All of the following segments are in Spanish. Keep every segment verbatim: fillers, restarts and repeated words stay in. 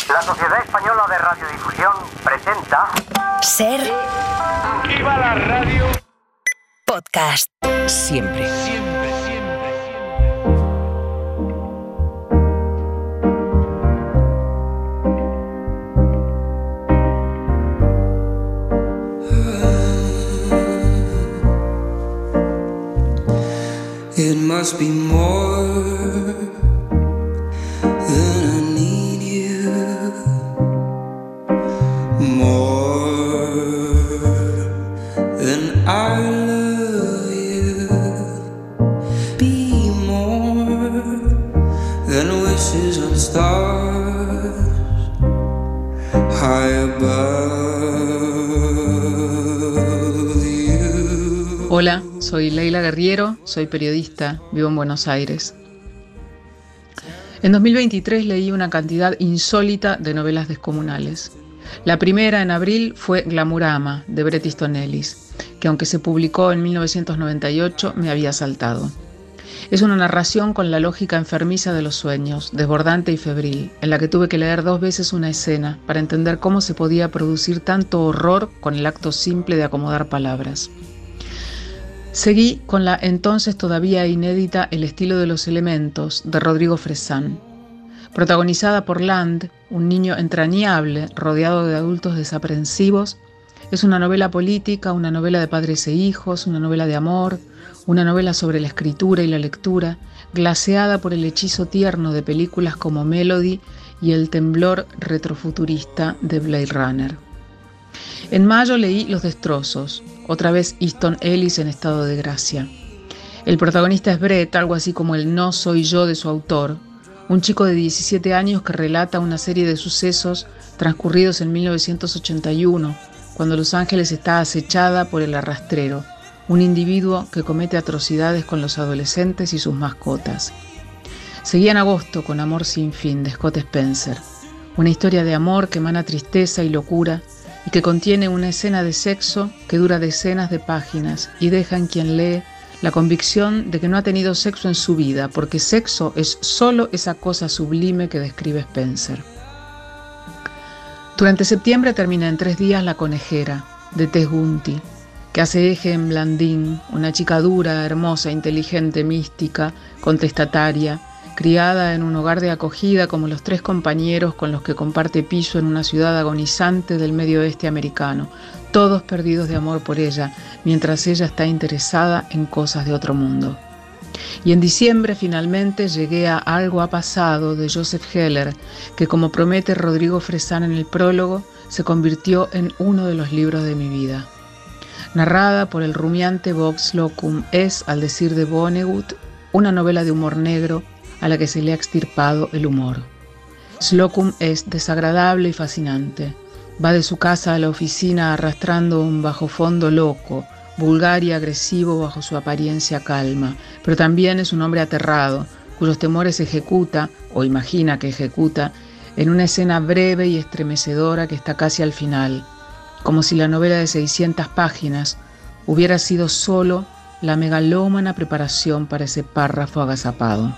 La Sociedad Española de Radiodifusión presenta... Ser... ¡Viva la radio! Podcast. Siempre. Siempre, siempre, siempre. It must be more than I need you, more than I love you, be more than wishes on stars high above you. Hola, soy Leila Guerriero, soy periodista, vivo en Buenos Aires. En dos mil veintitrés leí una cantidad insólita de novelas descomunales. La primera, en abril, fue Glamurama, de Bret Easton Ellis, que aunque se publicó en mil novecientos noventa y ocho, me había saltado. Es una narración con la lógica enfermiza de los sueños, desbordante y febril, en la que tuve que leer dos veces una escena para entender cómo se podía producir tanto horror con el acto simple de acomodar palabras. Seguí con la entonces todavía inédita El estilo de los elementos, de Rodrigo Fresán. Protagonizada por Land, un niño entrañable rodeado de adultos desaprensivos, es una novela política, una novela de padres e hijos, una novela de amor, una novela sobre la escritura y la lectura, glaseada por el hechizo tierno de películas como Melody y el temblor retrofuturista de Blade Runner. En mayo leí Los destrozos, otra vez Easton Ellis en estado de gracia. El protagonista es Brett, algo así como el no soy yo de su autor, un chico de diecisiete años que relata una serie de sucesos transcurridos en mil novecientos ochenta y uno, cuando Los Ángeles está acechada por el arrastrero, un individuo que comete atrocidades con los adolescentes y sus mascotas. Seguí en agosto con Amor sin fin, de Scott Spencer, una historia de amor que emana tristeza y locura, y que contiene una escena de sexo que dura decenas de páginas y deja en quien lee la convicción de que no ha tenido sexo en su vida, porque sexo es solo esa cosa sublime que describe Spencer. Durante septiembre termina en tres días La conejera, de Tess Gunty, que hace eje en Blandín, una chica dura, hermosa, inteligente, mística, contestataria, criada en un hogar de acogida como los tres compañeros con los que comparte piso en una ciudad agonizante del medio oeste americano, todos perdidos de amor por ella, mientras ella está interesada en cosas de otro mundo. Y en diciembre finalmente llegué a Algo ha pasado, de Joseph Heller, que como promete Rodrigo Fresán en el prólogo, se convirtió en uno de los libros de mi vida. Narrada por el rumiante Bob Slocum, es, al decir de Vonnegut, una novela de humor negro a la que se le ha extirpado el humor. Slocum es desagradable y fascinante. Va de su casa a la oficina arrastrando un bajofondo loco, vulgar y agresivo bajo su apariencia calma, pero también es un hombre aterrado, cuyos temores ejecuta, o imagina que ejecuta, en una escena breve y estremecedora que está casi al final, como si la novela de seiscientas páginas hubiera sido solo la megalómana preparación para ese párrafo agazapado.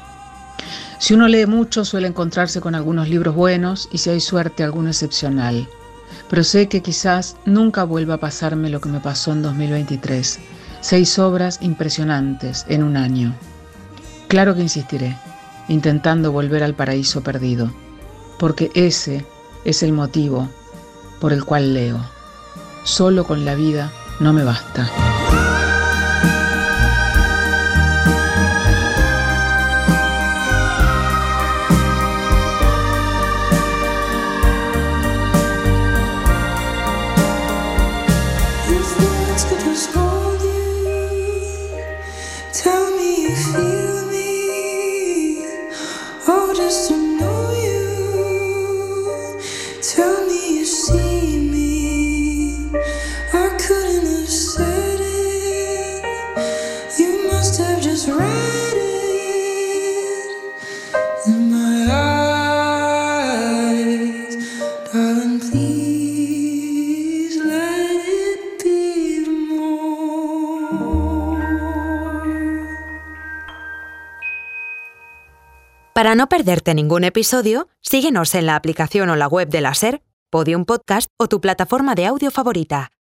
Si uno lee mucho, suele encontrarse con algunos libros buenos y, si hay suerte, alguno excepcional. Pero sé que quizás nunca vuelva a pasarme lo que me pasó en dos mil veintitrés. Seis obras impresionantes en un año. Claro que insistiré, intentando volver al paraíso perdido, porque ese es el motivo por el cual leo. Solo con la vida no me basta. Para no perderte ningún episodio, Síguenos en la aplicación o la web de la SER, Podium Podcast o tu plataforma de audio favorita.